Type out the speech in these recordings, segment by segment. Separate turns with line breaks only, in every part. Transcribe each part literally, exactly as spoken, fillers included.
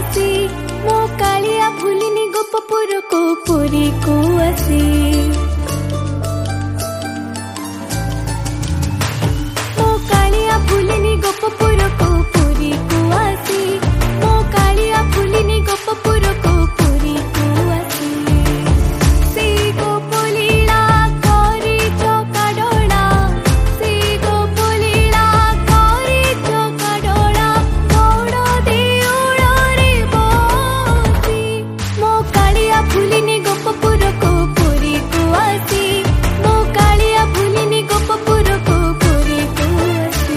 आसी मो कालिया भूलिनी गोपपुर को पुरी को आसी मो कालिया भूलिनी गोपपुर को पुरी को आसी मो कालिया भूलिनी गोपपुर को पुरी को आसी से गोपलीला करी चौका डोला से गोपलीला करी चौका डोला गौड़ देउल रे बसी मो कालिया भूलिनी गोपपुर को पुरी को आसी मो कालिया भूलिनी गोपपुर को पुरी को आसी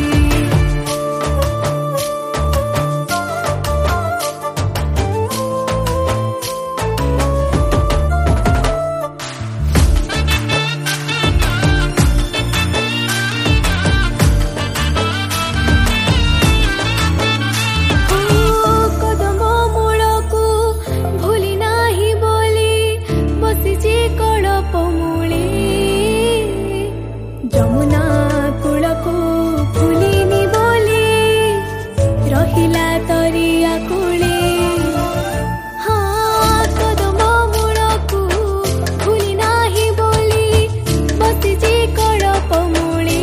कदम मूलकू भूली नाही बोली बसीची कड़प मूली जमुना कूलकू भूलिनी बोली रहिला तरिया कूली हाँ कदम मूलकू भूली नाही बोली बसीची कड़प मूली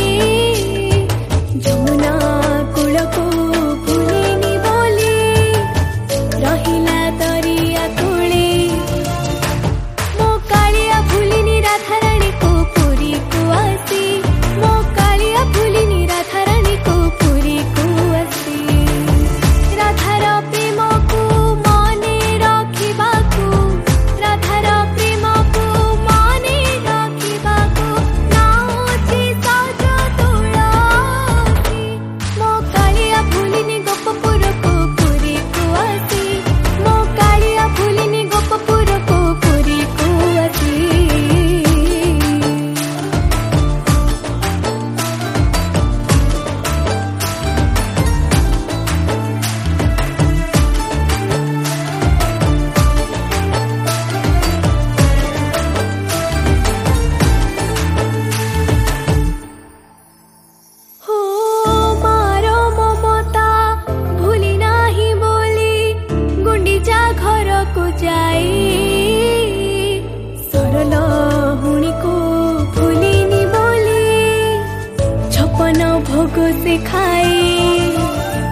जमुना कूलकू भूलिनी बोली रहिला तरिया कूली मो कालिया भूलिनी राधारानी को पुरी को आसी मो कालिया भूलिनी राधारानी को पुरी को आसी राधार प्रेम को मने रखिबाकू राधार प्रेम को मने रखिबाकू नाउची सज तुलसी मो कालिया भूलिनी गोपपुर को पुरी को आसी मो कालिया भूलिनी गोपपुर को पुरी को आसी हो मारो ममता भूली नाही बोली गुंडीचा घर को जाई सरल हुणी को भूलिनी बोली छपन भोग से खाई